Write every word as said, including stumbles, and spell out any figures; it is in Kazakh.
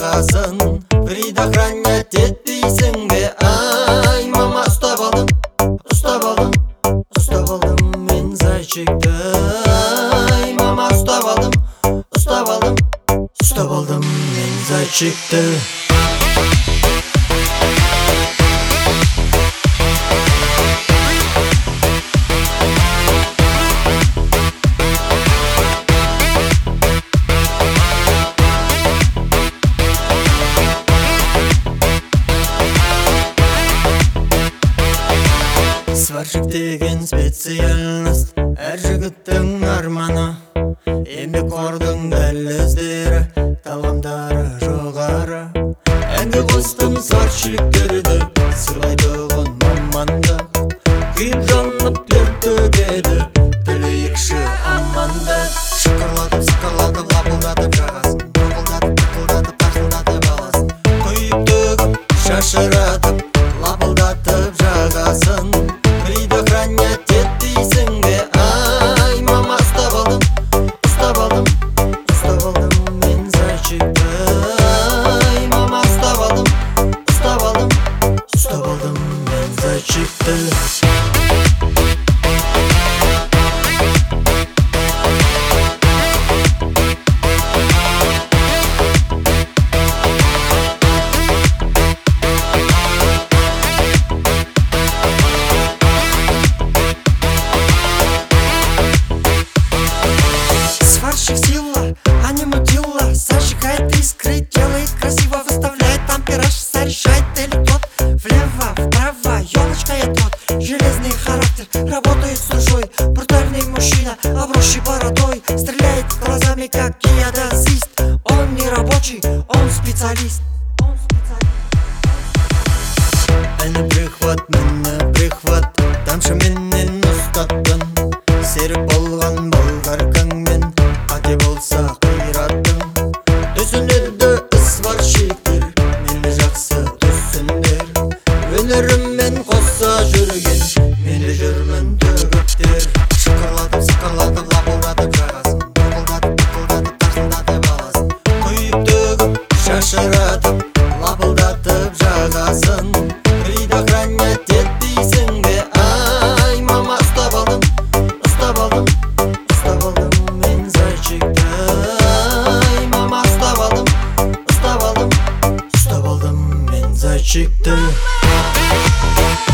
жағасын предохранять етпейсің бе? Ай, мама, ұстап алдым, ұстап алдым, ұстап алдым мен зайчикті. Ай, мама, ұстап алдым, ұстап алдым, ұстап алдым мен зайчикті. Сварщик деген специальность, әр жігіттің арманы. Еңбекқордың дәліздері, талғамдары жоғары. Әнге қостым сварщиктерді, сыйлайтұғын маманды. Күйіп жанып тер төгеді, тілейікші аманды. Шықырлатып, сықырлатып, лапылдатып жағасын, тоқылдатып, тоқылдатып, тартылдатып аласын. Құйып төгіп, шашыратып, лапылдатып жағасын. Предохранять етпейсің бе? Ай, мама, ұстап алдым, ұстап алдым, ұстап алдым мен зайчикті. Ай, мама, ұстап алдым, ұстап алдым, ұстап алдым мен зайчикті. Сварщик сила, а не мудила. Зажигает искры, делает красиво, выставляет ампераж, заряжает электрод. Влево, вправо, елочка и тот. Железный характер, работает с душой. Брутальный мужчина, обросший бородой. Стреляет глазами, как геодезист. Он не рабочий, он специалист. Әні прихват, мені прихват, тамшы менен ұстаттың. Серік болған болгаркаңмен, қате болса қиратың. Түсінеді сварщиктер, мені жақсы түсіндер. Өнеріммен қоса жүрген, мені жүрмін төгіптер. Шықырлатып, сықырлатып, лапылдатып жағасын, тоқылдатып, тоқылдатып, тартылдатып аласын. Құйып төгіп, шашыратып, лапылдатып жағасын. Предохранять етпейсің бе? Ай, мама, ұстап алдым, ұстап алдым, ұстап алдым мен зайчикті. Ай, мама, ұстап алдым, ұстап алдым, ұстап алдым мен зайчикті.